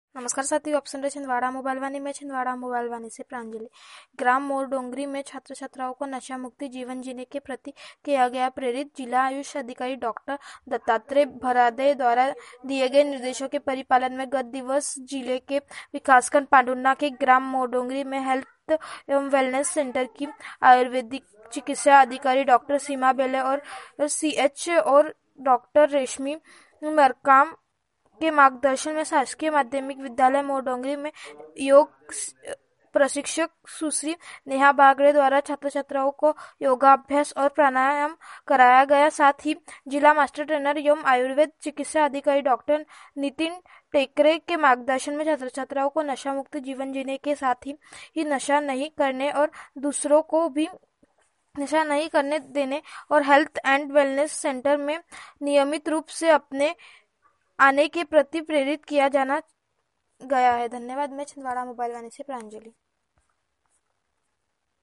नमस्कार साथियों, आप सुन रहे छिंदवाड़ा मोबाइल वाणी में छिंदवाड़ा मोबाइल वाणी से प्रांजलि। ग्राम मोरडोंगरी में छात्र छात्राओं को नशा मुक्ति जीवन जीने के प्रति किया गया प्रेरित। जिला आयुष अधिकारी डॉक्टर दत्तात्रेय भरादे द्वारा दिए गए निर्देशों के परिपालन में गत दिवस जिले के विकासखंड पांडुर्ना के ग्राम मोरडोंगरी में हेल्थ एवं वेलनेस सेंटर की आयुर्वेदिक चिकित्सा अधिकारी डॉक्टर सीमा बेले और CH और डॉक्टर रेशमी मरकाम के मार्गदर्शन में शासकीय माध्यमिक विद्यालय मोरडोंगरी में योग प्रशिक्षक सुश्री नेहा बागड़े द्वारा छात्र छात्राओं को योगाभ्यास और प्राणायाम कराया गया। साथ ही जिला मास्टर ट्रेनर एवं आयुर्वेद चिकित्सा अधिकारी डॉक्टर नितिन टेकरे के मार्गदर्शन में छात्र छात्राओं को नशा मुक्त जीवन जीने के साथ ही नशा नहीं करने और दूसरों को भी नशा नहीं करने देने और हेल्थ एंड वेलनेस सेंटर में नियमित रूप से अपने आने के प्रति प्रेरित किया जाना गया है। धन्यवाद। मैं छिंदवाड़ा मोबाइल वाणी से प्रांजलि।